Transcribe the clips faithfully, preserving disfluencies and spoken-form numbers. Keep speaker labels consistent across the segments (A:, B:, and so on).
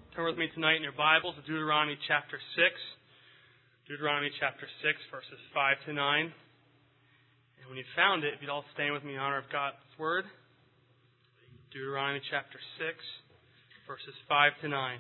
A: Turn with me tonight in your Bibles to Deuteronomy chapter six. Deuteronomy chapter six, verses five to nine. And when you've found it, if you'd all stand with me in honor of God's Word. Deuteronomy chapter six, verses five to nine.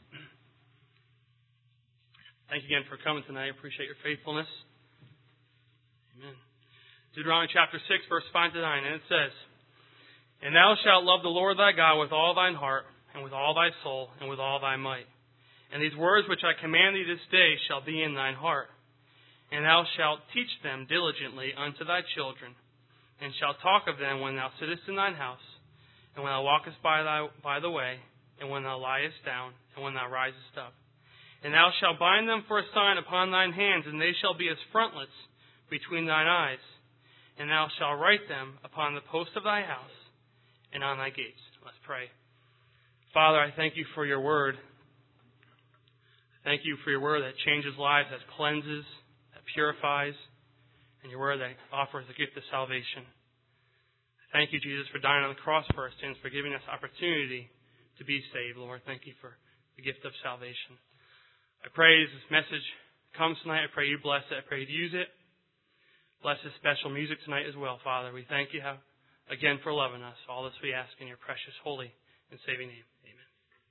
A: Thank you again for coming tonight. I appreciate your faithfulness. Amen. Deuteronomy chapter six, verse five to nine. And it says, And thou shalt love the Lord thy God with all thine heart, and with all thy soul, and with all thy might. And these words which I command thee this day shall be in thine heart. And thou shalt teach them diligently unto thy children, and shalt talk of them when thou sittest in thine house, and when thou walkest by thy by the way, and when thou liest down, and when thou risest up. And thou shalt bind them for a sign upon thine hands, and they shall be as frontlets between thine eyes. And thou shalt write them upon the post of thy house, and on thy gates. Let's pray. Father, I thank you for your word. Thank you for your word that changes lives, that cleanses, that purifies, and your word that offers the gift of salvation. Thank you, Jesus, for dying on the cross for our sins, for giving us opportunity to be saved, Lord. Thank you for the gift of salvation. I pray as this message comes tonight, I pray you bless it. I pray you'd use it. Bless this special music tonight as well, Father. We thank you again for loving us. All this we ask in your precious, holy, and saving name. Amen.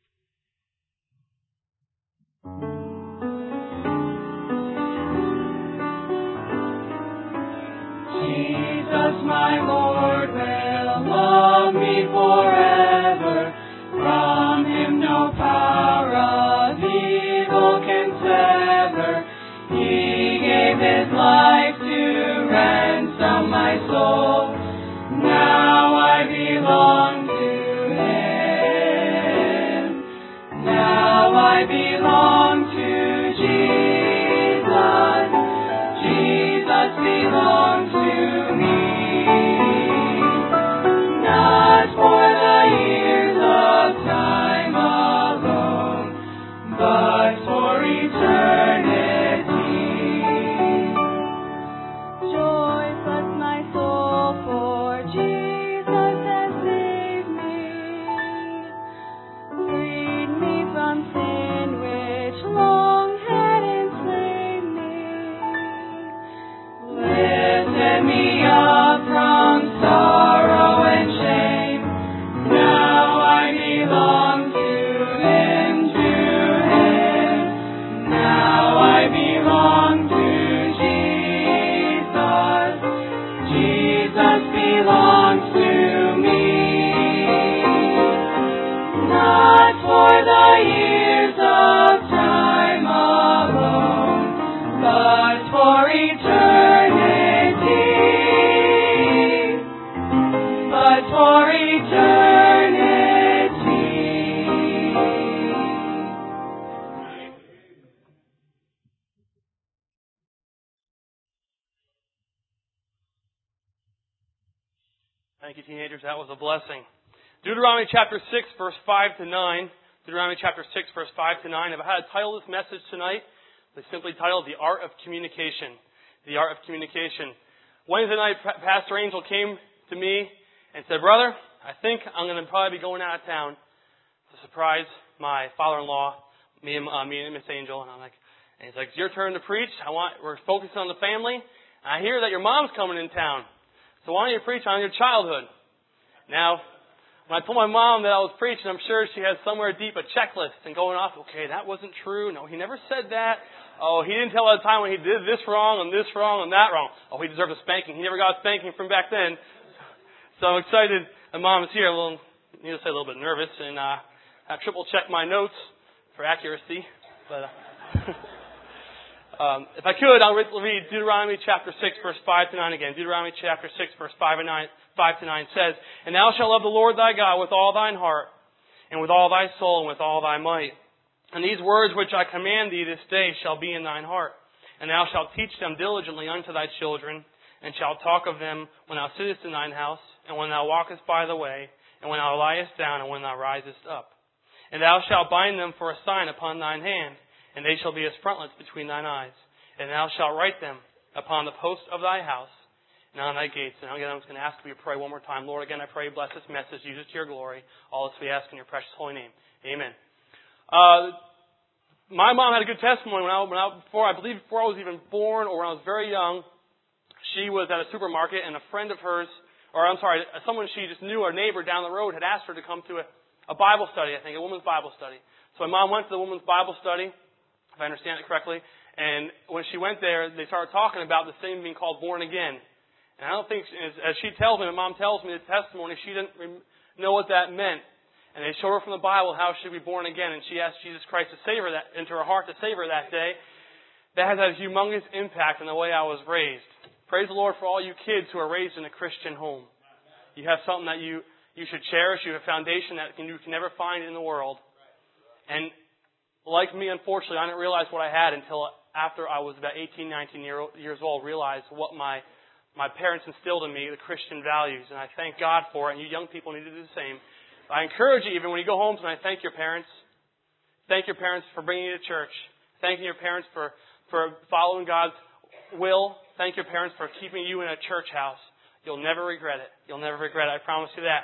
B: Jesus, my Lord, will love me forever. From him no power of evil can sever. He gave his life to ransom my soul. Now I belong to him. Now I belong to Jesus. Jesus belongs to me. Not for the years of time alone, but for eternity. Joy floods my soul, for Jesus has saved me, freed me from sin which long had enslaved me, lifted me up from sorrow and shame. Now I belong to him, to him. Now I belong to Jesus. Jesus belongs to me. Not for the years of time alone, but for eternity. But for eternity.
A: Thank you, teenagers. That was a blessing. Deuteronomy chapter six, verse five to nine. Deuteronomy chapter six, verse five to nine. If I had to title this message tonight, they simply titled The Art of Communication. The Art of Communication. Wednesday night, Pastor Angel came to me and said, Brother, I think I'm going to probably be going out of town to surprise my father-in-law, me and, uh, me and Miss Angel. And I'm like, and he's like, it's your turn to preach. I want, we're focused on the family. And I hear that your mom's coming in town. So why don't you preach on your childhood? Now, when I told my mom that I was preaching, I'm sure she has somewhere deep a checklist and going off, okay, that wasn't true. No, he never said that. Oh, he didn't tell at the time when he did this wrong and this wrong and that wrong. Oh, he deserved a spanking. He never got a spanking from back then. So I'm excited. My mom is here. A little, need to say a little bit nervous, and uh, I triple check my notes for accuracy. But uh, um, if I could, I'll read Deuteronomy chapter six, verse five to nine again. Deuteronomy chapter six, verse five and nine, five to nine says, And thou shalt love the Lord thy God with all thine heart, and with all thy soul, and with all thy might. And these words which I command thee this day shall be in thine heart. And thou shalt teach them diligently unto thy children, and shalt talk of them when thou sittest in thine house, and when thou walkest by the way, and when thou liest down, and when thou risest up. And thou shalt bind them for a sign upon thine hand, and they shall be as frontlets between thine eyes. And thou shalt write them upon the post of thy house, and on thy gates. And again, I'm just going to ask you to pray one more time. Lord, again, I pray, bless this message, use it to your glory. All this we ask in your precious holy name. Amen. Uh, my mom had a good testimony when I, when I, before, I believe before I was even born or when I was very young. She was at a supermarket and a friend of hers, or I'm sorry, someone she just knew, a neighbor down the road, had asked her to come to a, a Bible study, I think, a woman's Bible study. So my mom went to the woman's Bible study, if I understand it correctly, and when she went there, they started talking about this thing being called born again. And I don't think, as, as she tells me, my mom tells me the testimony, she didn't know what that meant. And they showed her from the Bible how she should be born again, and she asked Jesus Christ to save her that, into her heart to save her that day. That has had a humongous impact on the way I was raised. Praise the Lord for all you kids who are raised in a Christian home. You have something that you, you should cherish. You have a foundation that you can never find in the world. And like me, unfortunately, I didn't realize what I had until after I was about eighteen, nineteen years old, realized what my, my parents instilled in me, the Christian values. And I thank God for it, and you young people need to do the same. I encourage you, even when you go home tonight, thank your parents. Thank your parents for bringing you to church. Thank your parents for, for following God's will. Thank your parents for keeping you in a church house. You'll never regret it. You'll never regret it. I promise you that.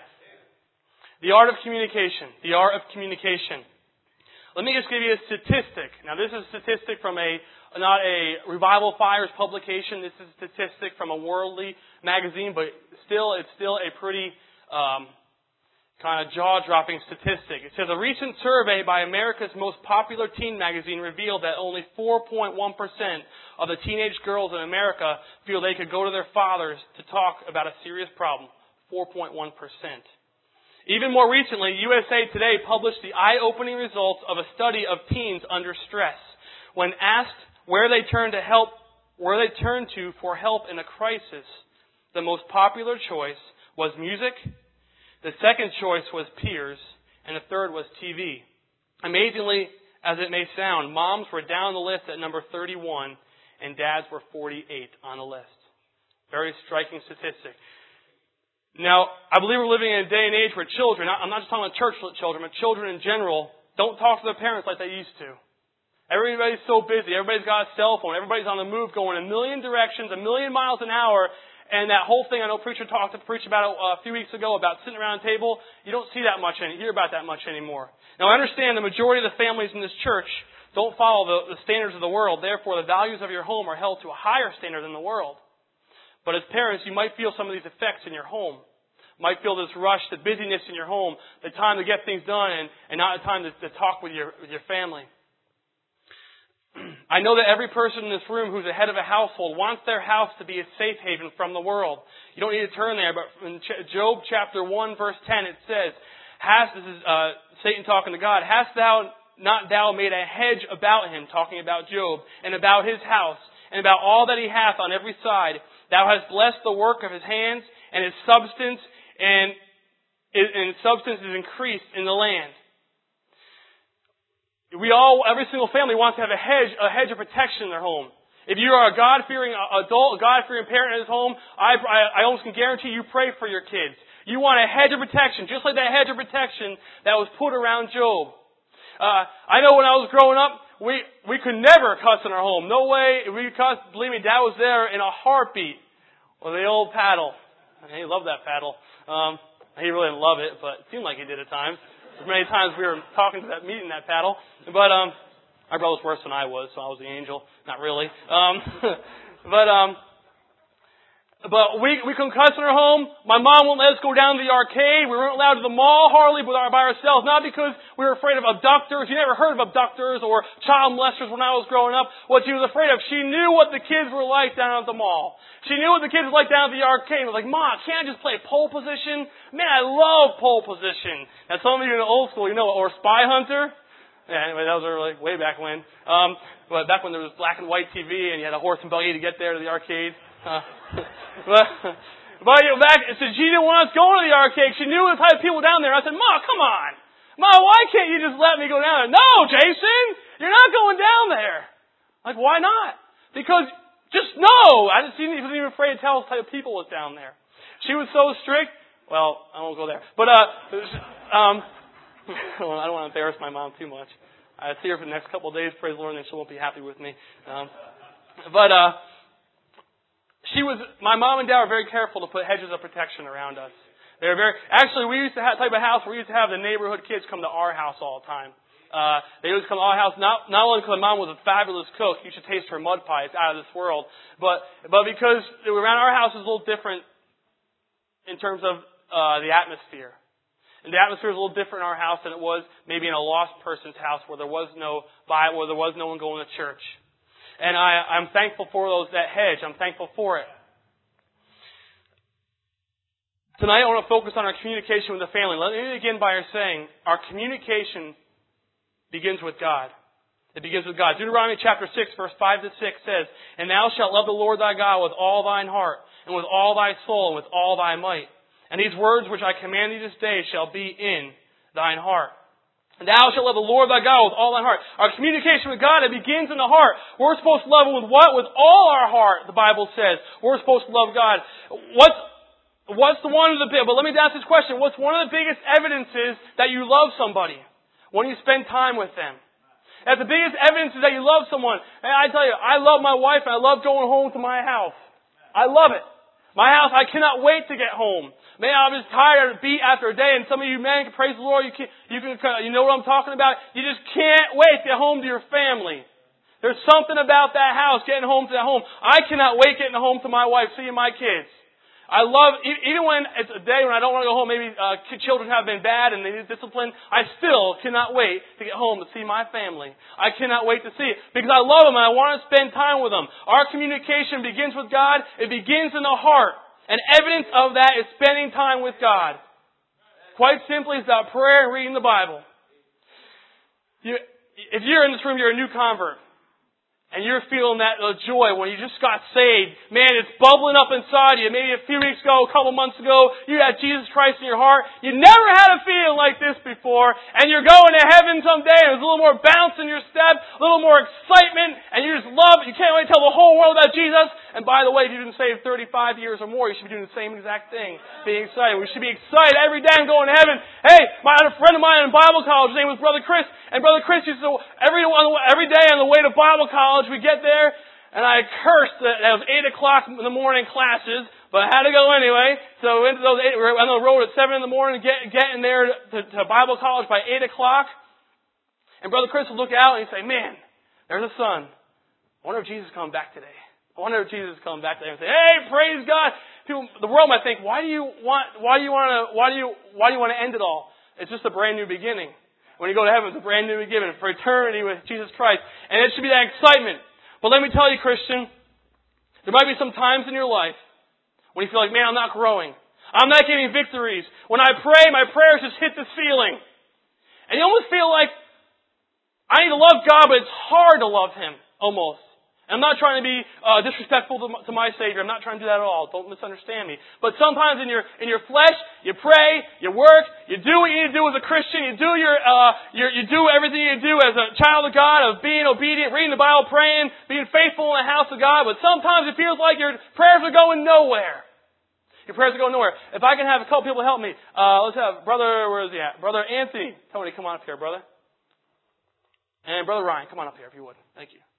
A: The art of communication. The art of communication. Let me just give you a statistic. Now, this is a statistic from a, not a Revival Fires publication. This is a statistic from a worldly magazine, but still, it's still a pretty um, kind of jaw-dropping statistic. It says a recent survey by America's most popular teen magazine revealed that only four point one percent of the teenage girls in America feel they could go to their fathers to talk about a serious problem. four point one percent. Even more recently, U S A Today published the eye-opening results of a study of teens under stress. When asked where they turn to help, where they turn to for help in a crisis, the most popular choice was music. The second choice was peers, and the third was T V. Amazingly, as it may sound, moms were down the list at number thirty-one, and dads were forty-eight on the list. Very striking statistic. Now, I believe we're living in a day and age where children, I'm not just talking about church children, but children in general, don't talk to their parents like they used to. Everybody's so busy. Everybody's got a cell phone. Everybody's on the move going a million directions, a million miles an hour. And that whole thing, I know preacher talked to preach about it a few weeks ago about sitting around a table. You don't see that much and hear about that much anymore. Now, I understand the majority of the families in this church don't follow the, the standards of the world. Therefore, the values of your home are held to a higher standard than the world. But as parents, you might feel some of these effects in your home. You might feel this rush, the busyness in your home, the time to get things done, and, and not the time to, to talk with your with your family. I know that every person in this room who's the head of a household wants their house to be a safe haven from the world. You don't need to turn there, but in Job chapter one, verse ten, it says, "Hast," this is uh, Satan talking to God, "hast thou not thou made a hedge about him," talking about Job, "and about his house, and about all that he hath on every side? Thou hast blessed the work of his hands, and his substance, and, and his substance is increased in the land." We all, every single family wants to have a hedge, a hedge of protection in their home. If you are a God-fearing adult, a God-fearing parent in his home, I, I, I almost can guarantee you pray for your kids. You want a hedge of protection, just like that hedge of protection that was put around Job. Uh, I know when I was growing up, we, we could never cuss in our home. No way. If we cuss, believe me, Dad was there in a heartbeat. Or the old paddle. He loved that paddle. Um, he really didn't love it, but it seemed like he did at times. As many times we were talking to that meeting, that paddle. But um, my brother was worse than I was, so I was the angel. Not really. Um, but um, but we we couldn't cuss in our home. My mom wouldn't let us go down to the arcade. We weren't allowed to the mall hardly by ourselves. Not because we were afraid of abductors. You never heard of abductors or child molesters when I was growing up. What she was afraid of, she knew what the kids were like down at the mall. She knew what the kids were like down at the arcade. It was like, "Mom, can't I just play pole position? Man, I love pole position." And some of you in the old school, you know, or Spy Hunter. Yeah, anyway, that was early, way back when. Um, but back when there was black and white T V and you had a horse and buggy to get there to the arcade. Uh, but, but you know, back, so she didn't want us going to the arcade. She knew the type of people down there. I said, "Mom, come on. Mom, why can't you just let me go down there?" "No, Jason, you're not going down there." Like, why not? Because just no. I didn't see wasn't even afraid to tell us what type of people was down there. She was so strict. Well, I won't go there. But uh, um, well, I don't want to embarrass my mom too much. I see her for the next couple of days. Praise the Lord, and she won't be happy with me. Um, but uh, she was. My mom and Dad were very careful to put hedges of protection around us. They were very. Actually, we used to have type of house where we used to have the neighborhood kids come to our house all the time. uh, they always come to our house, not, not only because my mom was a fabulous cook, you should taste her mud pie, it's out of this world, but, but because around our house is a little different in terms of, uh, the atmosphere. And the atmosphere is a little different in our house than it was maybe in a lost person's house where there was no Bible, where there was no one going to church. And I, I'm thankful for those, that hedge. I'm thankful for it. Tonight I want to focus on our communication with the family. Let me begin by saying our communication begins with God. It begins with God. Deuteronomy chapter six, verse five to six says, "And thou shalt love the Lord thy God with all thine heart, and with all thy soul, and with all thy might. And these words which I command thee this day shall be in thine heart. And thou shalt love the Lord thy God with all thine heart." Our communication with God, it begins in the heart. We're supposed to love Him with what? With all our heart, the Bible says. We're supposed to love God. What's What's the one of the big, but let me ask this question. What's one of the biggest evidences that you love somebody? When you spend time with them. That's the biggest evidence that you love someone. And I tell you, I love my wife and I love going home to my house. I love it. My house, I cannot wait to get home. Man, I'm just tired, beat after a day, and some of you men, praise the Lord, you can, you can, you know what I'm talking about? You just can't wait to get home to your family. There's something about that house, getting home to that home. I cannot wait getting home to my wife, seeing my kids. I love, even when it's a day when I don't want to go home, maybe uh, children have been bad and they need discipline, I still cannot wait to get home to see my family. I cannot wait to see it because I love them and I want to spend time with them. Our communication begins with God. It begins in the heart. And evidence of that is spending time with God. Quite simply, it's about prayer and reading the Bible. You, if you're in this room, you're a new convert. And you're feeling that uh, joy when you just got saved. Man, it's bubbling up inside you. Maybe a few weeks ago, a couple months ago, you had Jesus Christ in your heart. You never had a feeling like this before. And you're going to heaven someday. And there's a little more bounce in your step. A little more excitement. And you just love it. You can't wait to tell the whole world about Jesus. And by the way, if you've been saved thirty-five years or more, you should be doing the same exact thing. Being excited. We should be excited every day and going to heaven. Hey, my, a friend of mine in Bible college, his name was Brother Chris. And Brother Chris used to, every, every day on the way to Bible college, we get there, and I cursed that it was eight o'clock in the morning classes, but I had to go anyway. So we went to those eight, we were on the road at seven in the morning, get, getting there to, to Bible college by eight o'clock. And Brother Chris would look out and he'd say, "Man, there's the sun. I wonder if Jesus is coming back today. I wonder if Jesus is coming back today." And say, "Hey, praise God." People, the world might think, "Why do you want? Why do you want to? Why do you? Why do you want to end it all? It's just a brand new beginning. When you go to heaven, it's a brand new beginning for eternity with Jesus Christ, and it should be that excitement." But let me tell you, Christian, there might be some times in your life when you feel like, "Man, I'm not growing. I'm not getting victories. When I pray, my prayers just hit this ceiling." And you almost feel like, I need to love God, but it's hard to love Him, almost. And I'm not trying to be uh, disrespectful to my, to my Savior. I'm not trying to do that at all. Don't misunderstand me. But sometimes in your in your flesh, you pray, you work, you do what you need to do as a Christian. You do your uh, your you do everything you do as a child of God, of being obedient, reading the Bible, praying, being faithful in the house of God. But sometimes it feels like your prayers are going nowhere. Your prayers are going nowhere. If I can have a couple people help me, uh, let's have brother. Where is he at? Brother Anthony. Tony, come on up here, brother. And Brother Ryan, come on up here if you would. Thank you.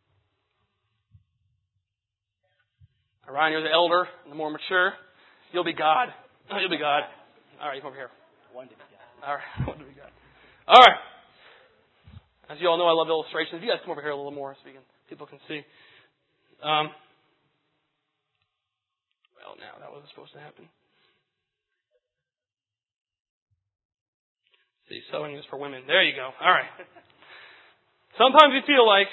A: Ryan, you're the elder, the more mature. You'll be God. You'll be God. All right, you come over here. One to be God. All right, one to be God. All right. As you all know, I love illustrations. You guys come over here a little more so we can, people can see. Um, well, now that wasn't supposed to happen. See, sewing is for women. There you go. All right. Sometimes you feel like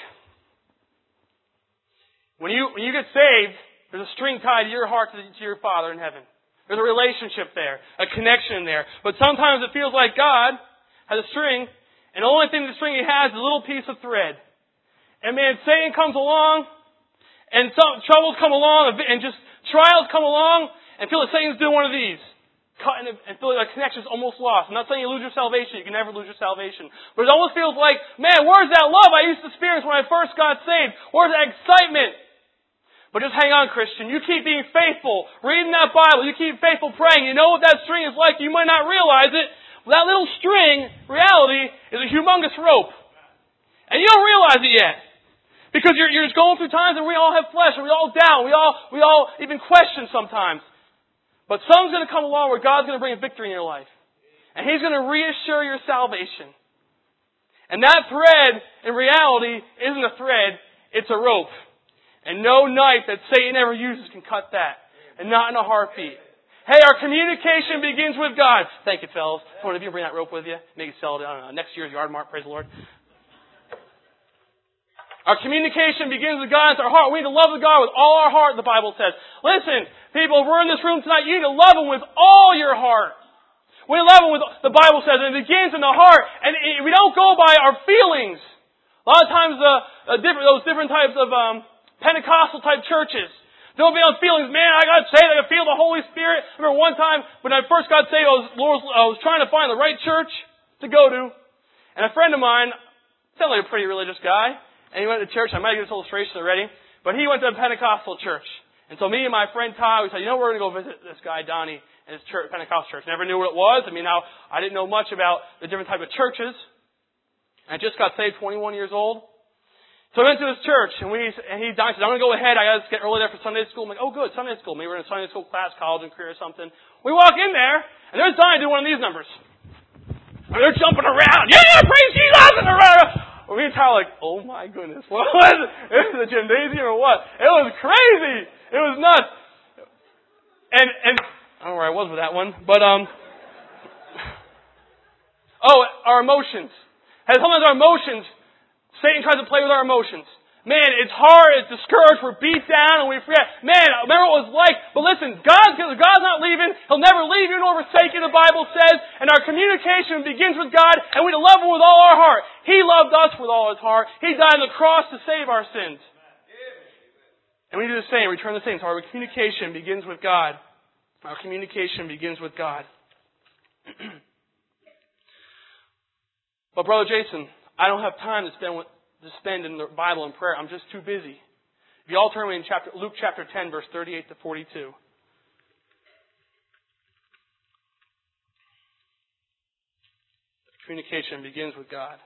A: when you when you get saved, there's a string tied to your heart to, to your Father in heaven. There's a relationship there, a connection there. But sometimes it feels like God has a string, and the only thing the string He has is a little piece of thread. And man, Satan comes along, and some troubles come along, and just trials come along, and feel like Satan's doing one of these. Cutting and feel like a connection is almost lost. I'm not saying you lose your salvation. You can never lose your salvation. But it almost feels like, man, where's that love I used to experience when I first got saved? Where's that excitement? But just hang on, Christian. You keep being faithful, reading that Bible. You keep faithful praying. You know what that string is like. You might not realize it. But that little string, reality, is a humongous rope. And you don't realize it yet. Because you're, you're just going through times and we all have flesh and we all doubt. We all, we all even question sometimes. But something's going to come along where God's going to bring a victory in your life. And He's going to reassure your salvation. And that thread, in reality, isn't a thread, it's a rope. And no knife that Satan ever uses can cut that. And not in a heartbeat. Hey, our communication begins with God. Thank you, fellas. One of you bring that rope with you. Maybe sell it, I don't know, next year's yard mark, praise the Lord. Our communication begins with God. It's our heart. We need to love God with all our heart, the Bible says. Listen, people, if we're in this room tonight, you need to love Him with all your heart. We love Him with, the Bible says, and it begins in the heart. And we don't go by our feelings. A lot of times, the uh, different, those different types of um, Pentecostal type churches, don't be on feelings. Man, I got saved. I can feel the Holy Spirit. I remember one time when I first got saved, I was, Lord, I was trying to find the right church to go to. And a friend of mine, sounded like a pretty religious guy, and he went to church. I might get this illustration already, but he went to a Pentecostal church. And so me and my friend Todd, we said, you know, we're going to go visit this guy, Donnie, and his church, Pentecostal church. Never knew what it was. I mean, now, I didn't know much about the different type of churches. I just got saved, twenty-one years old. So I went to his church, and we and he said, I'm going to go ahead. I got to get early there for Sunday school. I'm like, oh, good, Sunday school. Maybe we're in a Sunday school class, college and career or something. We walk in there, and there's Donnie doing one of these numbers. And they're jumping around. Yeah, praise Jesus! And around. Well, me and Tyler like, oh my goodness, what was it? It was a gymnasium or what? It was crazy. It was nuts. And, and, I don't know where I was with that one, but, um, oh, our emotions. And sometimes our emotions, Satan tries to play with our emotions. Man, it's hard, it's discouraged, we're beat down, and we forget. Man, I remember what it was like. But listen, God, God's not leaving. He'll never leave you nor forsake you, the Bible says. And our communication begins with God, and we love Him with all our heart. He loved us with all His heart. He died on the cross to save our sins. And we do the same, return the same. So our communication begins with God. Our communication begins with God. But Brother Jason, I don't have time to spend with to spend in the Bible and prayer. I'm just too busy. If you all turn with me in chapter, Luke chapter ten, verse thirty-eight to forty-two. Communication begins with God.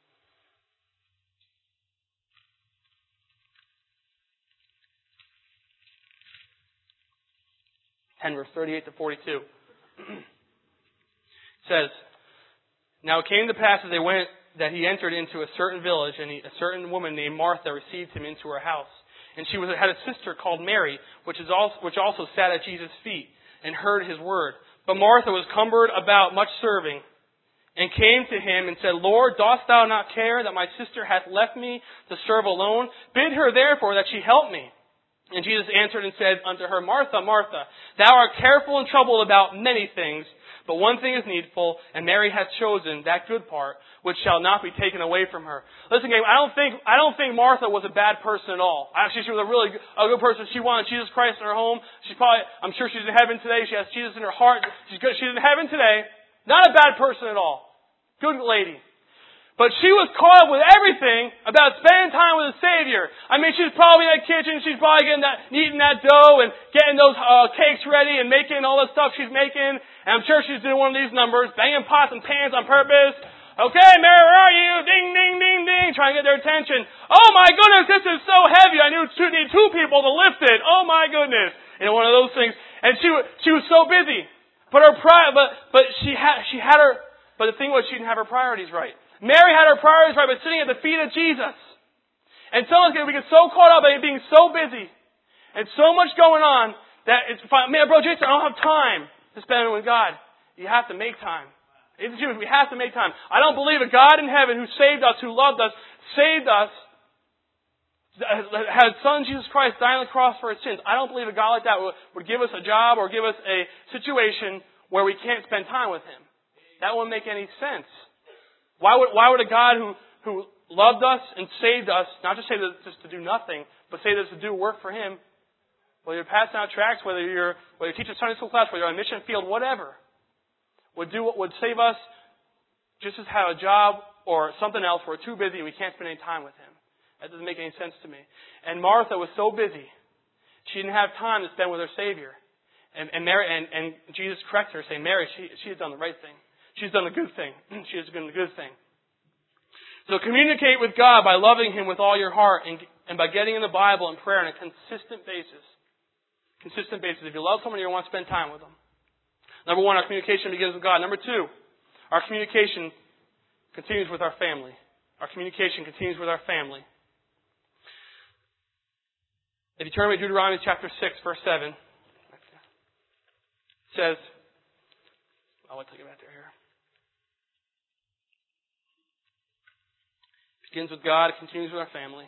A: ten, verse thirty-eight to forty-two. It says, now it came to pass as they went that he entered into a certain village, and he, a certain woman named Martha received him into her house. And she was, had a sister called Mary, which, is also, which also sat at Jesus' feet and heard his word. But Martha was cumbered about much serving, and came to him and said, Lord, dost thou not care that my sister hath left me to serve alone? Bid her therefore that she help me. And Jesus answered and said unto her, Martha, Martha, thou art careful and troubled about many things, but one thing is needful, and Mary hath chosen that good part, which shall not be taken away from her. Listen, gang, I don't think I don't think Martha was a bad person at all. Actually, she was a really good, a good person. She wanted Jesus Christ in her home. She's probably, I'm sure she's in heaven today. She has Jesus in her heart. She's good. She's in heaven today. Not a bad person at all. Good lady. But she was caught up with everything about spending time with the Savior. I mean, she's probably in that kitchen. She's probably getting that, kneading that dough and getting those uh, cakes ready and making all the stuff she's making. And I'm sure she's doing one of these numbers, banging pots and pans on purpose. Okay, Mary, where are you? Ding, ding, ding, ding. Trying to get their attention. Oh my goodness, this is so heavy. I need two, need two people to lift it. Oh my goodness. You know, one of those things. And she she was so busy. But her pri- but but she had she had her. But the thing was, she didn't have her priorities right. Mary had her priorities right by sitting at the feet of Jesus. And sometimes we get so caught up in being so busy and so much going on that it's fine. Man, bro, Jason, I don't have time to spend with God. You have to make time. It's Jews, we have to make time. I don't believe a God in heaven who saved us, who loved us, saved us, had Son Jesus Christ die on the cross for his sins. I don't believe a God like that would, would give us a job or give us a situation where we can't spend time with Him. That wouldn't make any sense. Why would, why would a God who, who loved us and saved us, not just say that just to do nothing, but say this to do work for Him, whether you're passing out tracts, whether you're, whether you teach a Sunday school class, whether you're on a mission field, whatever, would do, would save us just as have a job or something else where we're too busy and we can't spend any time with Him. That doesn't make any sense to me. And Martha was so busy, she didn't have time to spend with her Savior. And, and, Mary, and, and Jesus corrected her, saying, Mary, she, she has done the right thing. She's done the good thing. She has done the good thing. So communicate with God by loving Him with all your heart and, and by getting in the Bible and prayer on a consistent basis. Consistent basis. If you love someone, you want to spend time with them. Number one, our communication begins with God. Number two, our communication continues with our family. our communication continues with our family. If you turn to Deuteronomy chapter six, verse seven, it says, I'll wait till I get back there here. It begins with God, it continues with our family.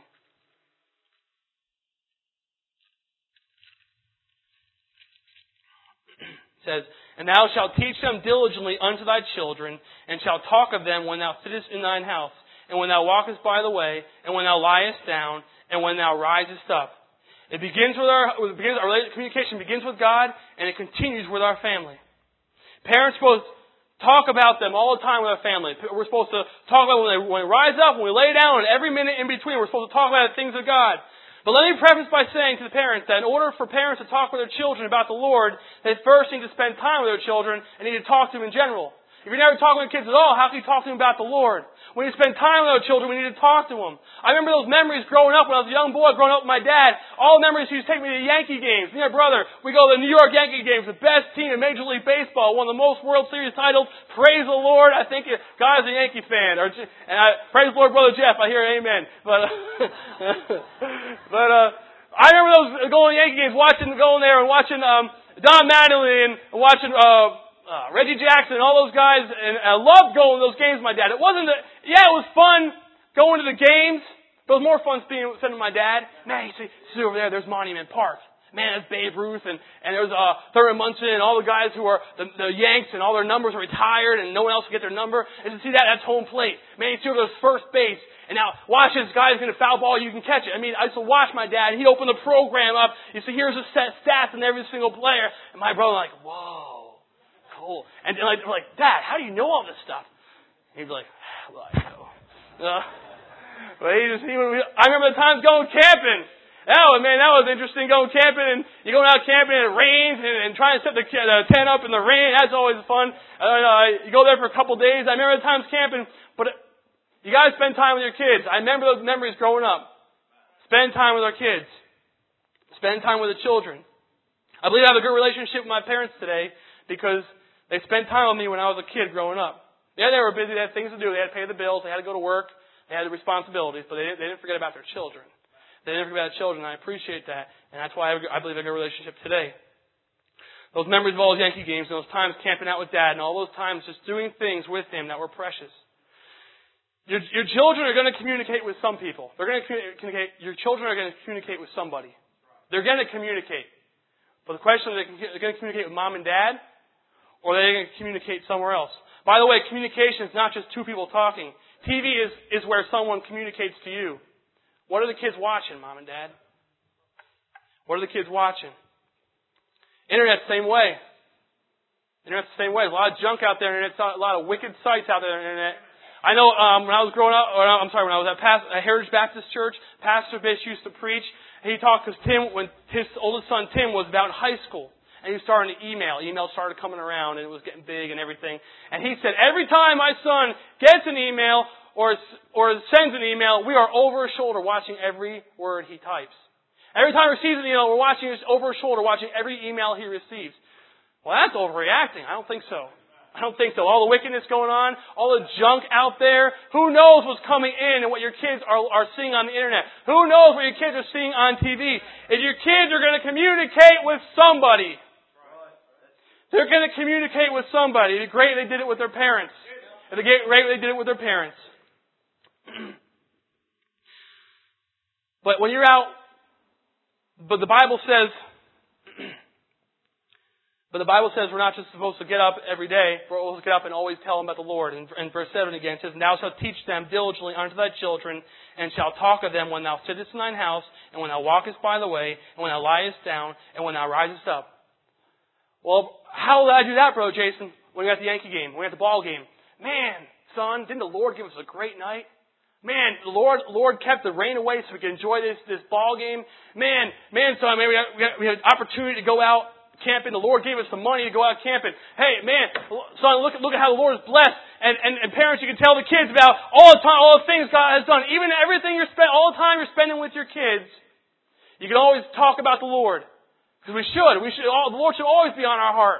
A: It says, and thou shalt teach them diligently unto thy children, and shalt talk of them when thou sittest in thine house, and when thou walkest by the way, and when thou liest down, and when thou risest up. It begins with our, it begins, our communication begins with God, and it continues with our family. Parents are supposed to talk about them all the time with our family. We're supposed to talk about when they, when they rise up, when we lay down, and every minute in between, we're supposed to talk about the things of God. But let me preface by saying to the parents that in order for parents to talk with their children about the Lord, they first need to spend time with their children and need to talk to them in general. If you're never talking with kids at all, how can you talk to them about the Lord? When you spend time with our children, we need to talk to them. I remember those memories growing up when I was a young boy, growing up with my dad. All the memories he used to take me to Yankee games. Me and my brother, we go to the New York Yankee games, the best team in Major League Baseball, one of the most World Series titles. Praise the Lord. I think God is a Yankee fan. Or, and I, praise the Lord, Brother Jeff. I hear amen. But, but, uh, I remember those going to Yankee games, watching, going there and watching, um, Don Mattingly and watching, uh, Uh, Reggie Jackson and all those guys, and I loved going to those games with my dad. It wasn't, the, yeah, it was fun going to the games, but it was more fun spending with my dad. Man, you see, see over there, there's Monument Park. Man, that's Babe Ruth, and, and there's uh, Thurman Munson and all the guys who are the, the Yanks, and all their numbers are retired, and no one else can get their number. And to see that, that's home plate. Man, you see over those first base, and now watch this guy's going to foul ball, you can catch it. I mean, I used to watch my dad. He'd open the program up. You see, here's the set stats on every single player. And my brother like, whoa. Cool. And like, we're like, Dad, how do you know all this stuff? And he'd be like, well, I know. Uh, but he just, he would, I remember the times going camping. That was, man, that was interesting, going camping, and you're going out camping and it rains, and, and trying to set the, the tent up in the rain. That's always fun. Uh, you go there for a couple of days. I remember the times camping, but you got to spend time with your kids. I remember those memories growing up. Spend time with our kids. Spend time with the children. I believe I have a good relationship with my parents today because they spent time with me when I was a kid growing up. Yeah, they were busy. They had things to do. They had to pay the bills. They had to go to work. They had the responsibilities, but they didn't, they didn't forget about their children. They didn't forget about children. I appreciate that, and that's why I, I believe I have a good relationship today. Those memories of all those Yankee games, and those times camping out with Dad, and all those times just doing things with him that were precious. Your, your children are going to communicate with some people. They're going to communicate. Your children are going to communicate with somebody. They're going to communicate. But the question is, are they going to communicate with Mom and Dad? Or are they going to communicate somewhere else? By the way, communication is not just two people talking. T V is, is where someone communicates to you. What are the kids watching, Mom and Dad? What are the kids watching? Internet's the same way. Internet's the same way. There's a lot of junk out there. Internet's a lot of wicked sites out there on the Internet. I know um, when I was growing up, or I'm sorry, when I was at Past, at Heritage Baptist Church, Pastor Bish used to preach. He talked because Tim, when his oldest son Tim was about in high school. And he was starting to email. Email started coming around, and it was getting big and everything. And he said, every time my son gets an email or or sends an email, we are over his shoulder watching every word he types. Every time he receives an email, we're watching over his shoulder, watching every email he receives. Well, that's overreacting. I don't think so. I don't think so. All the wickedness going on, all the junk out there. Who knows what's coming in and what your kids are, are seeing on the Internet? Who knows what your kids are seeing on T V? If your kids are going to communicate with somebody, they're going to communicate with somebody. It'd be great if they did it with their parents. It'd be great if they did it with their parents. But when you're out, but the Bible says, but the Bible says we're not just supposed to get up every day. We're supposed to get up and always tell them about the Lord. And in verse seven again, it says, and thou shalt teach them diligently unto thy children, and shalt talk of them when thou sittest in thine house, and when thou walkest by the way, and when thou liest down, and when thou risest up. Well, how did I do that, Brother Jason? When we got the Yankee game, when we got the ball game. Man, son, didn't the Lord give us a great night? Man, the Lord, Lord kept the rain away so we could enjoy this, this ball game. Man, man, son, man, we had, we had, we had an opportunity to go out camping. The Lord gave us some money to go out camping. Hey, man, son, look at, look at how the Lord is blessed. And, and, and parents, you can tell the kids about all the time, all the things God has done. Even everything you're spending, all the time you're spending with your kids, you can always talk about the Lord. Because we should. We should. All, the Lord should always be on our heart.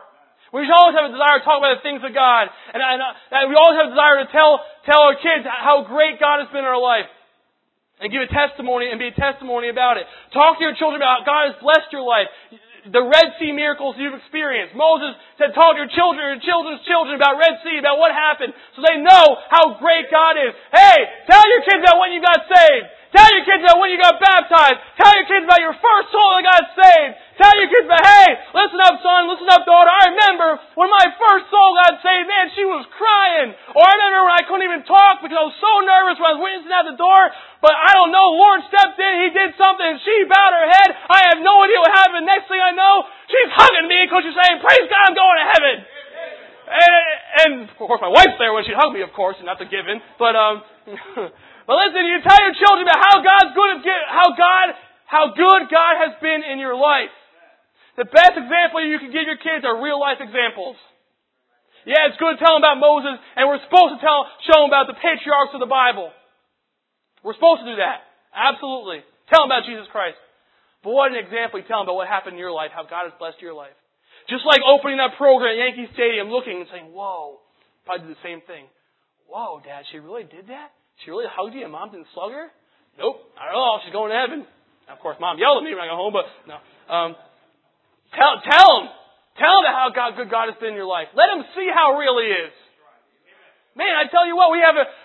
A: We should always have a desire to talk about the things of God. And, and, and we always have a desire to tell, tell our kids how great God has been in our life. And give a testimony and be a testimony about it. Talk to your children about how God has blessed your life. The Red Sea miracles you've experienced. Moses said, talk to your children, your children's children about Red Sea, about what happened, so they know how great God is. Hey, tell your kids about when you got saved. Tell your kids about when you got baptized. Tell your kids about your first soul that got saved. Tell your kids about, hey, listen up, son, listen up, daughter. I remember when my first soul got saved, man, she was crying. Or I remember when I couldn't even talk because I was so nervous when I was witnessing out the door. But I don't know, Lord stepped in, He did something, and she bowed her head. I have no idea what happened. Next thing I know, she's hugging me because she's saying, praise God, I'm going to heaven. And, and of course my wife's there when she hugged me, of course, and that's a given. But, um, but listen, you tell your children about how God's good, how God, how good God has been in your life. The best example you can give your kids are real life examples. Yeah, it's good to tell them about Moses, and we're supposed to tell, show them about the patriarchs of the Bible. We're supposed to do that. Absolutely. Tell them about Jesus Christ. But what an example you tell them about what happened in your life, how God has blessed your life. Just like opening that program at Yankee Stadium, looking and saying, whoa, probably do the same thing. Whoa, Dad, she really did that? She really hugged you and Mom didn't slug her? Nope, not at all. She's going to heaven. Of course, Mom yelled at me when I got home, but no. Um, tell, tell them. Tell them how God, good God has been in your life. Let them see how real He is. Man, I tell you what, we have a,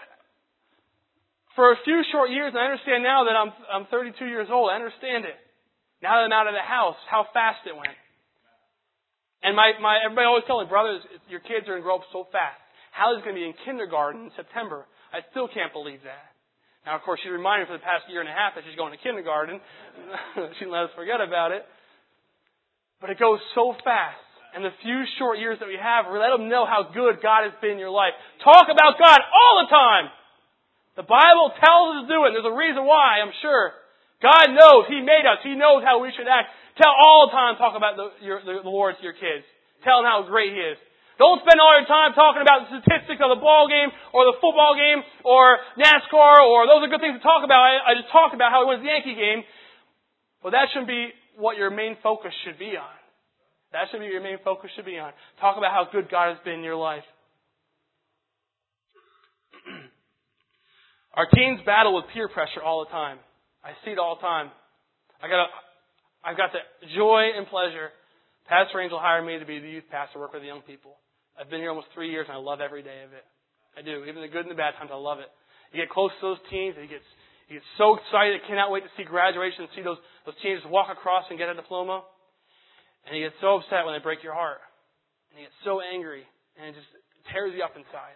A: for a few short years, and I understand now that I'm I'm thirty-two years old. I understand it. Now that I'm out of the house, how fast it went. And my, my everybody always tells me, brothers, your kids are going to grow up so fast. Hallie's going to be in kindergarten in September. I still can't believe that. Now, of course, she reminded me for the past year and a half that she's going to kindergarten. She didn't let us forget about it. But it goes so fast. And the few short years that we have, let them know how good God has been in your life. Talk about God all the time. The Bible tells us to do it. There's a reason why, I'm sure. God knows. He made us. He knows how we should act. Tell all the time, talk about the, your, the, the Lord to your kids. Tell them how great He is. Don't spend all your time talking about the statistics of the ball game or the football game or NASCAR, or those are good things to talk about. I, I just talked about how He wins the Yankee game. But that shouldn't be what your main focus should be on. That should be your main focus should be on. Talk about how good God has been in your life. Our teens battle with peer pressure all the time. I see it all the time. I got a, I've got the joy and pleasure. Pastor Angel hired me to be the youth pastor, work with the young people. I've been here almost three years and I love every day of it. I do. Even the good and the bad times, I love it. You get close to those teens and you get, you get so excited. I cannot wait to see graduation and see those, those teens walk across and get a diploma. And you get so upset when they break your heart. And you get so angry and it just tears you up inside.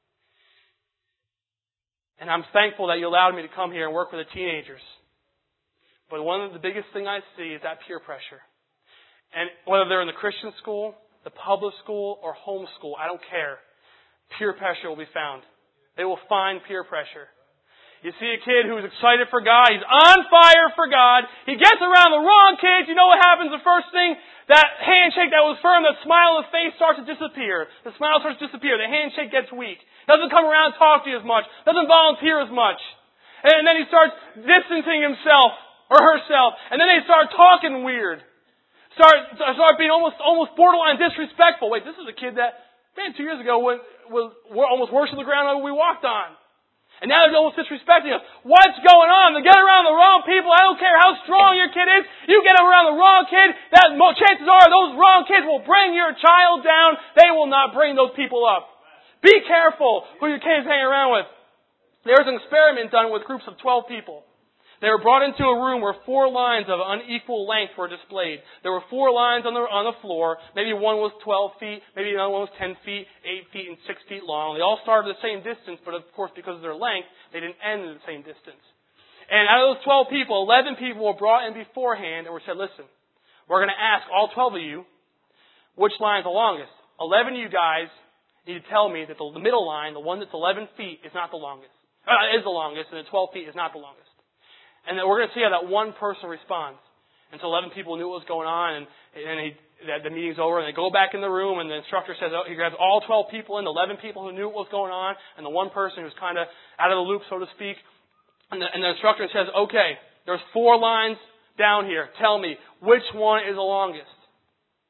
A: And I'm thankful that you allowed me to come here and work with the teenagers. But one of the biggest thing I see is that peer pressure. And whether they're in the Christian school, the public school, or home school, I don't care. Peer pressure will be found. They will find peer pressure. You see a kid who's excited for God. He's on fire for God. He gets around the wrong kids. You know what happens the first thing? That handshake that was firm, that smile on the face starts to disappear. The smile starts to disappear. The handshake gets weak. Doesn't come around and talk to you as much. Doesn't volunteer as much. And then he starts distancing himself or herself. And then they start talking weird. Start start being almost almost borderline disrespectful. Wait, this is a kid that, man, two years ago was, was almost worshiped the ground that we walked on. And now they're almost disrespecting us. What's going on? They get around the wrong people. I don't care how strong your kid is. You get around the wrong kid, that chances are those wrong kids will bring your child down. They will not bring those people up. Be careful who your kids hang around with. There was an experiment done with groups of twelve people. They were brought into a room where four lines of unequal length were displayed. There were four lines on the on the floor. Maybe one was twelve feet, maybe another one was ten feet, eight feet, and six feet long. They all started at the same distance, but of course, because of their length, they didn't end at the same distance. And out of those twelve people, eleven people were brought in beforehand and were said, listen, we're going to ask all twelve of you which line is the longest. eleven of you guys need to tell me that the middle line, the one that's eleven feet, is not the longest. Uh, is the longest, and the twelve feet is not the longest. And then we're going to see how that one person responds. And so eleven people knew what was going on, and, and he, the meeting's over, and they go back in the room, and the instructor says, oh, he grabs all twelve people in, the eleven people who knew what was going on, and the one person who's kind of out of the loop, so to speak. And the, and the instructor says, okay, there's four lines down here. Tell me, which one is the longest?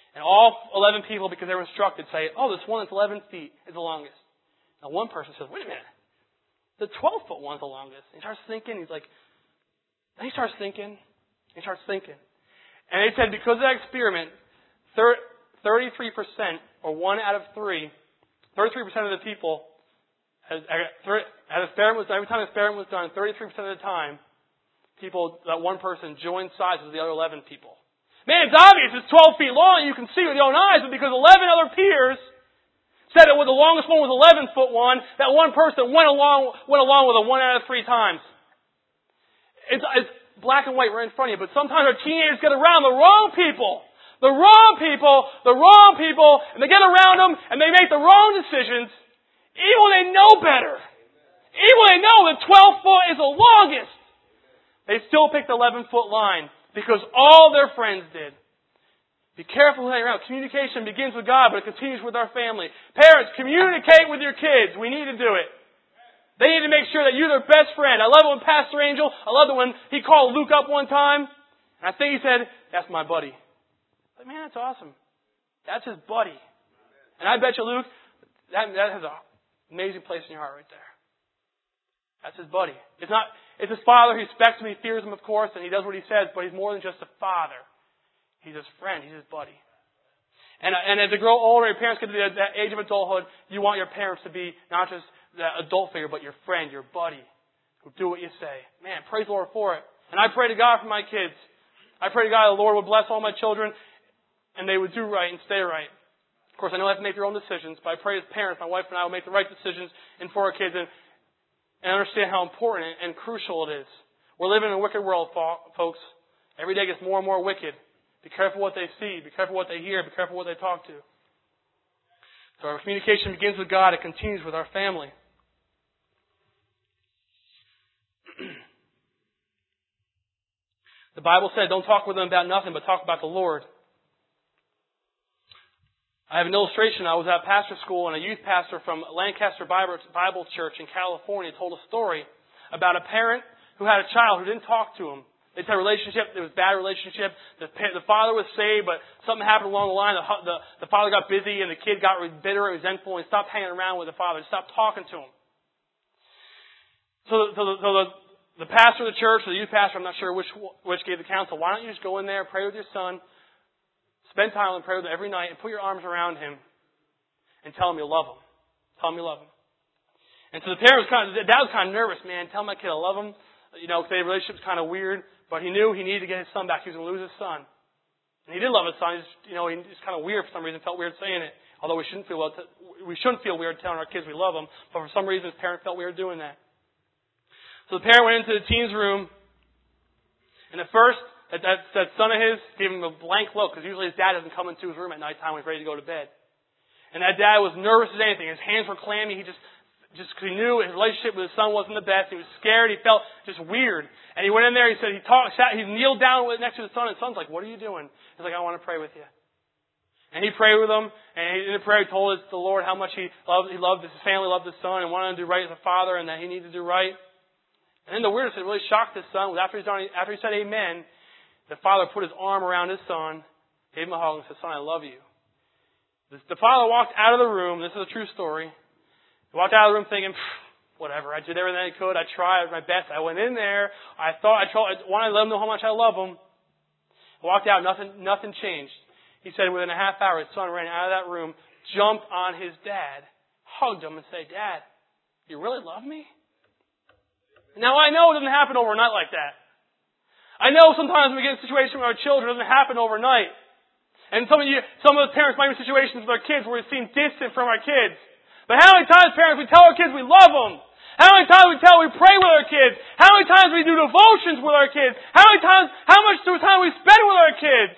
A: And all eleven people, because they were instructed, say, oh, this one that's eleven feet is the longest. Now one person says, wait a minute. The twelve foot one's the longest. And he starts thinking, he's like, and he starts thinking, he starts thinking. And they said because of that experiment, thirty-three percent, or one out of three, thirty-three percent of the people, as, as experiment was, every time the experiment was done, thirty-three percent of the time, people, that one person joined sides with the other eleven people. Man, it's obvious it's twelve feet long, you can see with your own eyes, but because eleven other peers said that the longest one was eleven foot one, that one person went along went along with it one out of three times. It's, it's black and white right in front of you, but sometimes our teenagers get around the wrong people. The wrong people, the wrong people, and they get around them, and they make the wrong decisions, even when they know better. Even when they know that twelve foot is the longest. They still pick the eleven foot line, because all their friends did. Be careful who hang around. Communication begins with God, but it continues with our family. Parents, communicate with your kids. We need to do it. They need to make sure that you're their best friend. I love it when Pastor Angel, I love it when he called Luke up one time, and I think he said, that's my buddy. But man, that's awesome. That's his buddy. And I bet you, Luke, that, that has an amazing place in your heart right there. That's his buddy. It's not, it's his father. He respects him. He fears him, of course, and he does what he says, but he's more than just a father. He's his friend. He's his buddy. And, and as they grow older, your parents get to that age of adulthood, you want your parents to be not just that adult figure, but your friend, your buddy, who do what you say. Man, praise the Lord for it. And I pray to God for my kids. I pray to God the Lord would bless all my children, and they would do right and stay right. Of course, I know I have to make their own decisions, but I pray as parents, my wife and I will make the right decisions and for our kids and, and understand how important and crucial it is. We're living in a wicked world, folks. Every day gets more and more wicked. Be careful what they see. Be careful what they hear. Be careful what they talk to. So our communication begins with God. It continues with our family. The Bible said, don't talk with them about nothing, but talk about the Lord. I have an illustration. I was at pastor school, and a youth pastor from Lancaster Bible Church in California told a story about a parent who had a child who didn't talk to him. They had a relationship. It was a bad relationship. The, the father was saved, but something happened along the line. The, the, the father got busy, and the kid got bitter and resentful, and stopped hanging around with the father. Stopped talking to him. So, so, the, so the, the pastor of the church, or the youth pastor, I'm not sure which which gave the counsel, why don't you just go in there, pray with your son, spend time and pray with him every night, and put your arms around him, and tell him you love him. Tell him you love him. And so the parent was kind of, dad was kind of nervous, man. Tell my kid I love him. You know, because their relationship's kind of weird. But he knew he needed to get his son back. He was going to lose his son. And he did love his son. He's, you know, he's kind of weird for some reason. Felt weird saying it. Although we shouldn't feel well, we shouldn't feel weird telling our kids we love them. But for some reason, his parent felt weird doing that. So the parent went into the teen's room. And at first, that, that, that son of his gave him a blank look. Because usually his dad doesn't come into his room at nighttime when he's ready to go to bed. And that dad was nervous as anything. His hands were clammy. He just... Just because he knew his relationship with his son wasn't the best. He was scared. He felt just weird. And he went in there. He said, he talked, sat, he kneeled down next to his son. And the son's like, what are you doing? He's like, I want to pray with you. And he prayed with him. And in the prayer, he told us, the Lord how much he loved, he loved his family, loved his son, and wanted to do right as a father, and that he needed to do right. And then the weirdest that really shocked his son was after, he's done, after he said amen, the father put his arm around his son, gave him a hug, and said, son, I love you. The father walked out of the room. This is a true story. He walked out of the room thinking, whatever, I did everything I could. I tried my best. I went in there. I thought, I tried, I wanted to let him know how much I love him. I walked out. Nothing, nothing changed. He said within a half hour, his son ran out of that room, jumped on his dad, hugged him, and said, Dad, you really love me? Now, I know it doesn't happen overnight like that. I know sometimes when we get in a situation with our children, it doesn't happen overnight. And some of you, some of the parents might be in situations with our kids where we seem distant from our kids. But how many times, parents, we tell our kids we love them? How many times we tell we pray with our kids? How many times we do devotions with our kids? How many times, how much time we spend with our kids?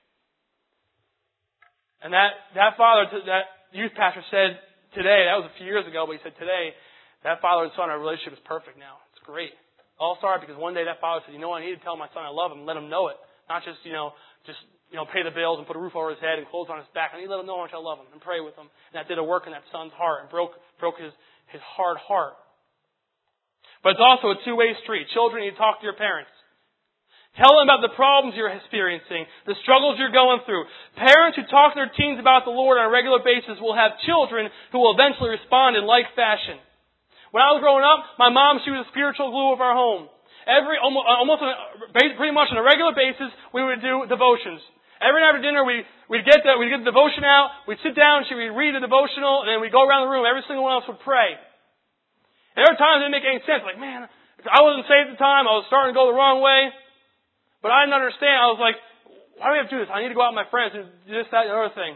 A: And that, that father, that youth pastor said today, that was a few years ago, but he said today, that father and son, our relationship is perfect now. It's great. All started because one day that father said, you know what, I need to tell my son I love him and let him know it. Not just, you know, just you know, pay the bills and put a roof over his head and clothes on his back. I need to let him know how much I love him and pray with him. And that did a work in that son's heart and broke broke his, his hard heart. But it's also a two-way street. Children, you talk to your parents. Tell them about the problems you're experiencing, the struggles you're going through. Parents who talk to their teens about the Lord on a regular basis will have children who will eventually respond in like fashion. When I was growing up, my mom, she was the spiritual glue of our home. Every, almost, almost on a, pretty much on a regular basis, we would do devotions. Every night after dinner, we, we'd get the, we'd get the devotion out, we'd sit down, she would read the devotional, and then we'd go around the room, every single one of us would pray. And there were times it didn't make any sense, like, man, I wasn't saved at the time, I was starting to go the wrong way. But I didn't understand. I was like, why do we have to do this? I need to go out with my friends and do this, that, and the other thing.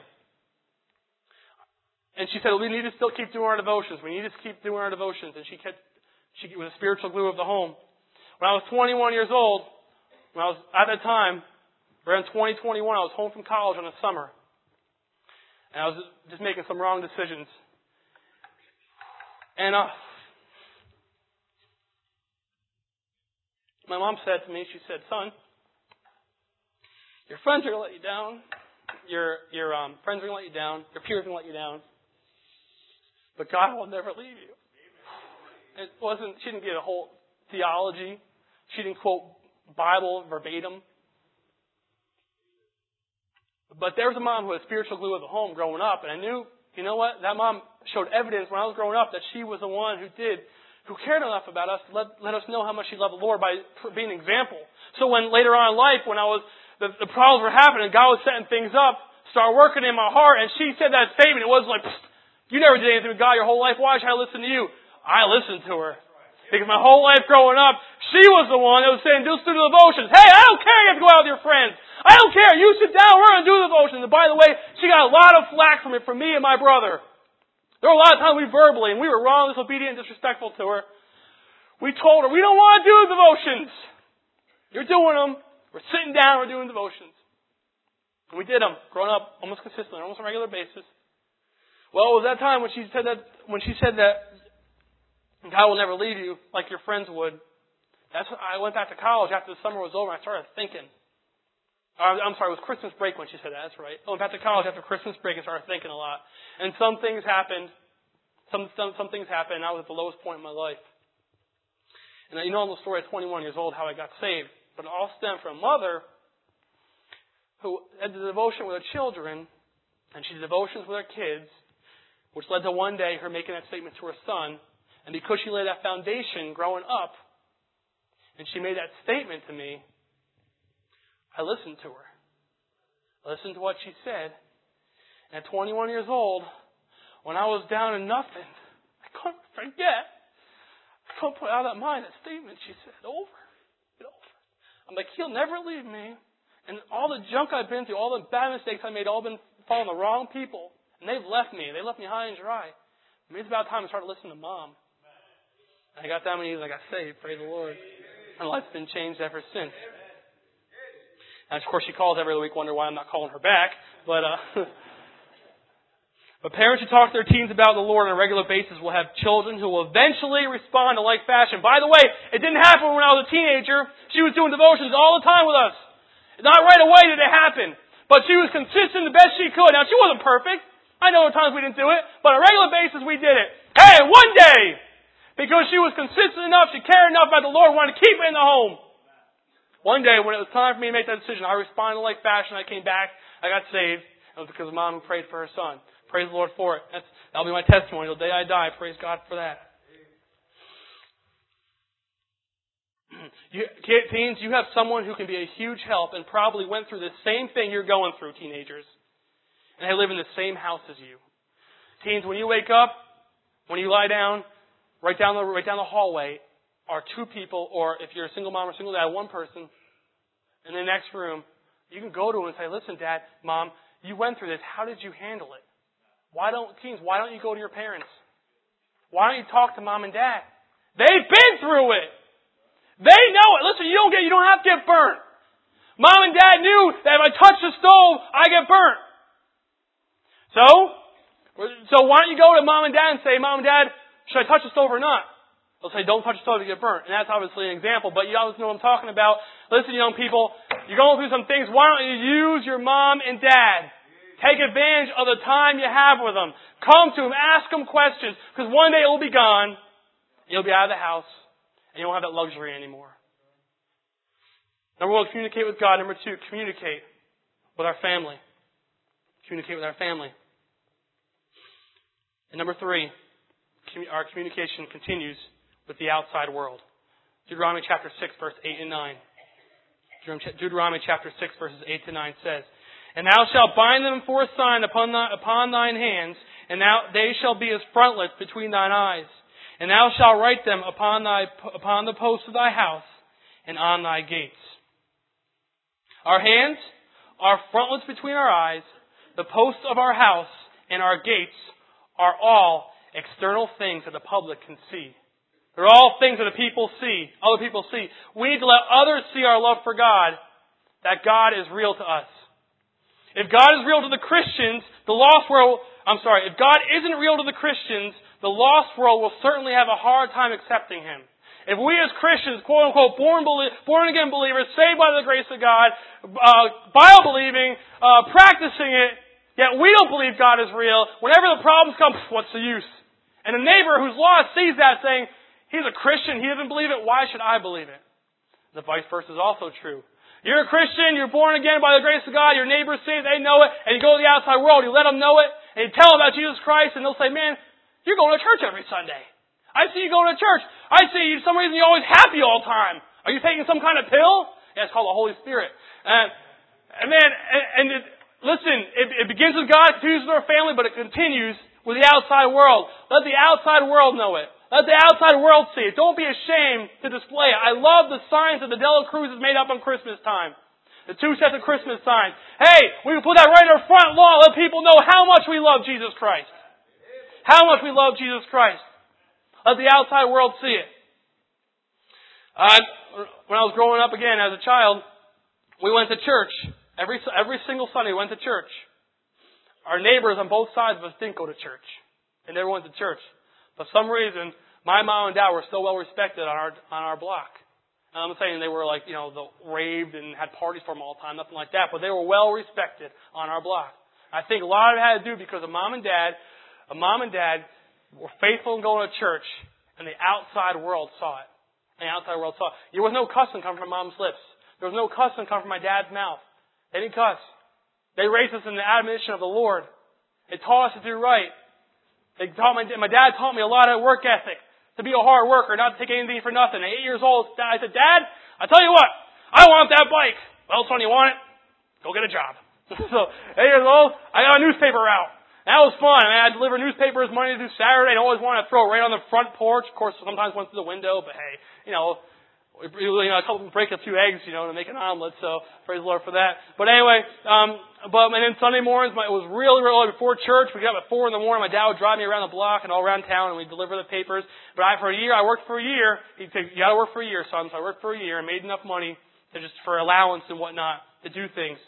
A: And she said, well, we need to still keep doing our devotions. We need to keep doing our devotions. And she kept, she was the spiritual glue of the home. When I was twenty-one years old, when I was, at that time, around twenty twenty-one, I was home from college in the summer. And I was just making some wrong decisions. And, uh, my mom said to me, she said, son, your friends are going to let you down. Your your um, friends are going to let you down. Your peers are going to let you down. But God will never leave you. It wasn't. She didn't get a whole theology. She didn't quote Bible verbatim. But there was a mom who was spiritual glue of the home growing up, and I knew, you know what? That mom showed evidence when I was growing up that she was the one who did, who cared enough about us to let, let us know how much she loved the Lord by being an example. So when later on in life, when I was The, the problems were happening. God was setting things up, started working in my heart, and she said that statement. It wasn't like, you never did anything with God your whole life. Why should I listen to you? I listened to her. Because my whole life growing up, she was the one that was saying, just do the devotions. Hey, I don't care you have to go out with your friends. I don't care. You sit down, we're going to do the devotions. And by the way, she got a lot of flack from it from me and my brother. There were a lot of times we verbally, and we were wrong, disobedient, and disrespectful to her. We told her, we don't want to do the devotions. You're doing them. We're sitting down, we're doing devotions. And we did them, growing up, almost consistently, almost on a regular basis. Well, it was that time when she said that, when she said that God will never leave you like your friends would. That's when I went back to college after the summer was over and I started thinking. I'm sorry, it was Christmas break when she said that, that's right. I went back to college after Christmas break and started thinking a lot. And some things happened. Some, some, some things happened and I was at the lowest point in my life. And you know the story at twenty-one years old, how I got saved. But it all stemmed from a mother who had the devotion with her children, and she did devotions with her kids, which led to one day her making that statement to her son. And because she laid that foundation growing up, and she made that statement to me, I listened to her. I listened to what she said. And at twenty-one years old, when I was down in nothing, I couldn't forget. I couldn't put out of mind that statement she said over. I'm like, He'll never leave me. And all the junk I've been through, all the bad mistakes I made, all been following the wrong people. And they've left me. They left me high and dry. I mean, it's about time I started listening to Mom. And I got down my knees and I got saved. Praise the Lord. And life's been changed ever since. And of course, she calls every week, wonder why I'm not calling her back. But, uh... But parents who talk to their teens about the Lord on a regular basis will have children who will eventually respond to like fashion. By the way, it didn't happen when I was a teenager. She was doing devotions all the time with us. Not right away did it happen. But she was consistent the best she could. Now, she wasn't perfect. I know at times we didn't do it. But on a regular basis, we did it. Hey, one day, because she was consistent enough, she cared enough about the Lord, wanted to keep it in the home. One day, when it was time for me to make that decision, I responded like fashion. I came back. I got saved. It was because Mom prayed for her son. Praise the Lord for it. That's, that'll be my testimony till the day I die. Praise God for that. You, teens, you have someone who can be a huge help and probably went through the same thing you're going through, teenagers. And they live in the same house as you. Teens, when you wake up, when you lie down, right down the, right down the hallway are two people, or if you're a single mom or single dad, one person in the next room. You can go to them and say, listen, Dad, Mom, you went through this. How did you handle it? Why don't, teens, why don't you go to your parents? Why don't you talk to Mom and Dad? They've been through it. They know it. Listen, you don't get, you don't have to get burnt. Mom and Dad knew that if I touch the stove, I get burnt. So, so why don't you go to Mom and Dad and say, Mom and Dad, should I touch the stove or not? They'll say, don't touch the stove, you get burnt. And that's obviously an example, but you always know what I'm talking about. Listen, young people, you're going through some things. Why don't you use your mom and dad? Take advantage of the time you have with them. Come to them. Ask them questions. Because one day it will be gone. You'll be out of the house. And you won't have that luxury anymore. Number one, communicate with God. Number two, communicate with our family. Communicate with our family. And number three, our communication continues with the outside world. Deuteronomy chapter six, verse eight and nine. Deuteronomy chapter six, verses eight to nine says, "And thou shalt bind them for a sign upon, thy, upon thine hands, and thou, they shall be as frontlets between thine eyes. And thou shalt write them upon thy upon the posts of thy house and on thy gates." Our hands, our frontlets between our eyes, the posts of our house, and our gates are all external things that the public can see. They're all things that the people see, other people see. We need to let others see our love for God, that God is real to us. If God is real to the Christians, the lost world, I'm sorry, if God isn't real to the Christians, the lost world will certainly have a hard time accepting Him. If we as Christians, quote unquote, born, born again believers, saved by the grace of God, uh, Bible believing, uh, practicing it, yet we don't believe God is real, whenever the problems come, what's the use? And a neighbor who's lost sees that saying, he's a Christian, he doesn't believe it, why should I believe it? The vice versa is also true. You're a Christian, you're born again by the grace of God, your neighbors see it, they know it, and you go to the outside world, you let them know it, and you tell them about Jesus Christ, and they'll say, man, you're going to church every Sunday. I see you going to church. I see you, for some reason you're always happy all the time. Are you taking some kind of pill? Yeah, it's called the Holy Spirit. And, and man, and, and it, listen, it, it begins with God, continues with our family, but it continues with the outside world. Let the outside world know it. Let the outside world see it. Don't be ashamed to display it. I love the signs that the Dela Cruz has made up on Christmas time. The two sets of Christmas signs. Hey, we can put that right in our front lawn. Let people know how much we love Jesus Christ. How much we love Jesus Christ. Let the outside world see it. Uh, when I was growing up again as a child, we went to church. Every every single Sunday we went to church. Our neighbors on both sides of us didn't go to church. They never went to church. For some reason, my mom and dad were still well respected on our on our block. And I'm not saying they were like, you know, the, raved and had parties for them all the time, nothing like that. But they were well respected on our block. I think a lot of it had to do because of mom and dad. A mom and dad were faithful in going to church, and the outside world saw it. And the outside world saw it. There was no cussing coming from mom's lips. There was no cussing coming from my dad's mouth. They didn't cuss. They raised us in the admonition of the Lord. They taught us to do right. They taught my, my dad taught me a lot of work ethic, to be a hard worker, not to take anything for nothing. At eight years old, I said, Dad, I tell you what, I want that bike. Well, son, you want it? Go get a job. So, eight years old, I got a newspaper out. That was fun. I mean, I delivered newspapers Monday through Saturday. I always wanted to throw it right on the front porch. Of course, sometimes went through the window, but hey, you know, you know, a couple break a few eggs, you know, to make an omelet. So praise the Lord for that. But anyway, um, but and then Sunday mornings, my, it was really, really early before church. We got up at four in the morning. My dad would drive me around the block and all around town, and we'd deliver the papers. But I, for a year, I worked for a year. He'd say, "You got to work for a year, son." So I worked for a year and made enough money to just for allowance and whatnot to do things.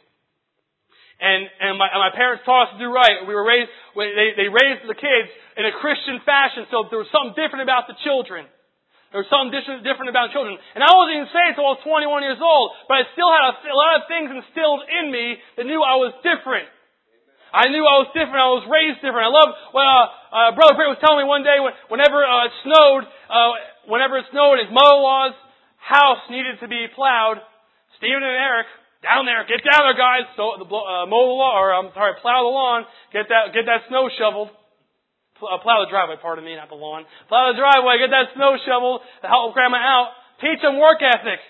A: And, and, my, and my parents taught us to do right. We were raised, they, they raised the kids in a Christian fashion, so there was something different about the children. There was something different, different about children. And I wasn't even saved until I was twenty-one years old, but I still had a, a lot of things instilled in me that knew I was different. I knew I was different. I was raised different. I love, well, uh, uh, Brother Britt was telling me one day when, whenever uh, it snowed, uh, whenever it snowed, his mother-in-law's house needed to be plowed, Stephen and Eric, down there, get down there, guys. So the uh, mow the lawn, or I'm sorry, plow the lawn. Get that, get that snow shoveled. Pl- uh, plow the driveway. Pardon me, not the lawn. Plow the driveway. Get that snow shoveled to help Grandma out. Teach them work ethic.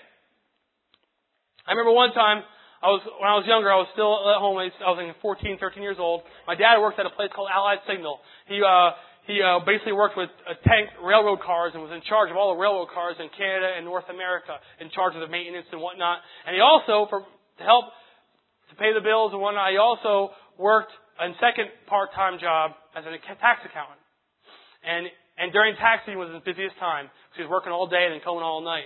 A: I remember one time, I was when I was younger, I was still at home. I was like fourteen, thirteen years old. My dad worked at a place called Allied Signal. He uh, he uh, basically worked with uh, tank railroad cars and was in charge of all the railroad cars in Canada and North America, in charge of the maintenance and whatnot. And he also, for to help to pay the bills and whatnot, he also worked a second part-time job as a tax accountant. And and during tax season was his busiest time. He was working all day and then coming all night.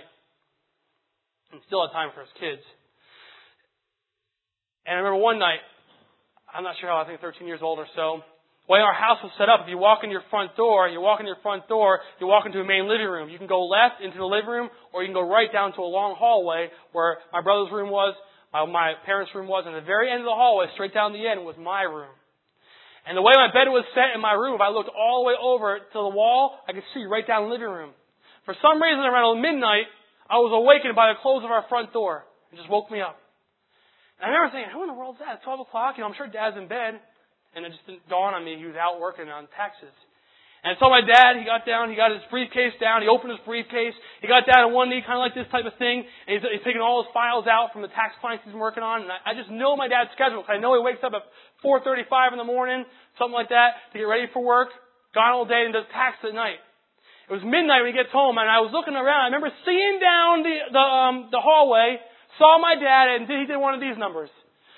A: And still had time for his kids. And I remember one night, I'm not sure how, I think thirteen years old or so, the way our house was set up, if you walk in your front door, you walk in your front door, you walk into a main living room. You can go left into the living room, or you can go right down to a long hallway where my brother's room was, Uh, my parents' room was, and at the very end of the hallway, straight down the end, was my room. And the way my bed was set in my room, if I looked all the way over to the wall, I could see right down the living room. For some reason, around midnight, I was awakened by the close of our front door. It just woke me up. And I remember thinking, who in the world is that? It's twelve o'clock. You know, I'm sure Dad's in bed. And it just didn't dawn on me he was out working on taxes. And so my dad, he got down, he got his briefcase down, he opened his briefcase, he got down on one knee, kind of like this type of thing, and he's, he's taking all his files out from the tax clients he's been working on. And I, I just know my dad's schedule, because I know he wakes up at four thirty-five in the morning, something like that, to get ready for work, gone all day, and does tax at night. It was midnight when he gets home, and I was looking around. I remember seeing down the the, um, the hallway, saw my dad, and he did one of these numbers.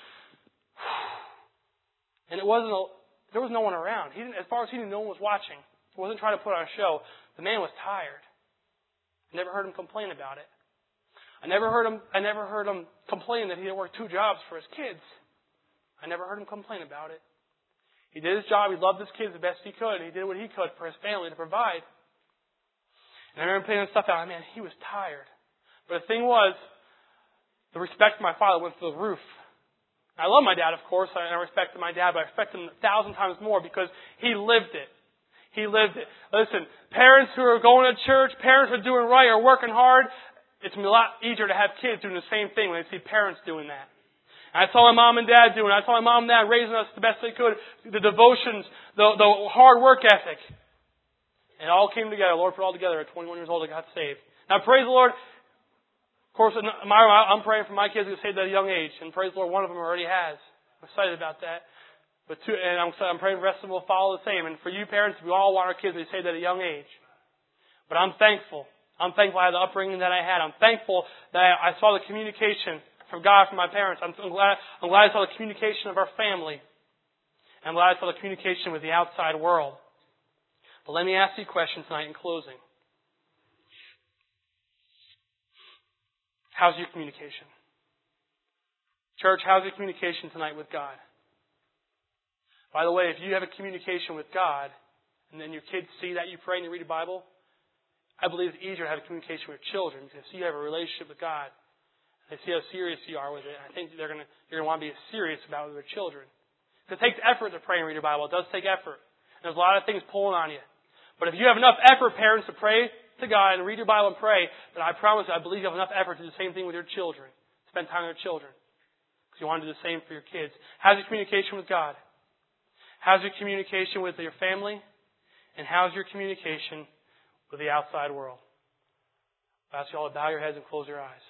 A: And it wasn't a, there was no one around. He didn't, as far as he knew, no one was watching. He wasn't trying to put on a show. The man was tired. I never heard him complain about it. I never heard him. I never heard him complain that he had to work two jobs for his kids. I never heard him complain about it. He did his job. He loved his kids the best he could. He did what he could for his family to provide. And I remember putting this stuff out. Man, he was tired. But the thing was, the respect for my father went through the roof. I love my dad, of course. I respected my dad, but I respect him a thousand times more because he lived it. He lived it. Listen, parents who are going to church, parents who are doing right, are working hard, it's going to be a lot easier to have kids doing the same thing when they see parents doing that. And I saw my mom and dad doing it. I saw my mom and dad raising us the best they could, the devotions, the, the hard work ethic. And it all came together. The Lord put it all together at twenty-one years old. I got saved. Now, praise the Lord. Of course, I'm praying for my kids to get saved at a young age. And praise the Lord, one of them already has. I'm excited about that. But two, and I'm, I'm praying the rest of them will follow the same. And for you parents, we all want our kids to be saved at a young age. But I'm thankful. I'm thankful I had the upbringing that I had. I'm thankful that I, I saw the communication from God, from my parents. I'm, I'm glad I'm glad I saw the communication of our family. And I'm glad I saw the communication with the outside world. But let me ask you a question tonight in closing. How's your communication? Church, how's your communication tonight with God? By the way, if you have a communication with God, and then your kids see that you pray and you read the Bible, I believe it's easier to have a communication with children because you have a relationship with God. They see how serious you are with it. I think they're going to you're going to want to be serious about it with their children. It takes effort to pray and read your Bible. It does take effort. And there's a lot of things pulling on you. But if you have enough effort, parents, to pray to God and read your Bible and pray, then I promise you, I believe you have enough effort to do the same thing with your children. Spend time with your children. Because you want to do the same for your kids. How's your communication with God? How's your communication with your family? And how's your communication with the outside world? I ask you all to bow your heads and close your eyes.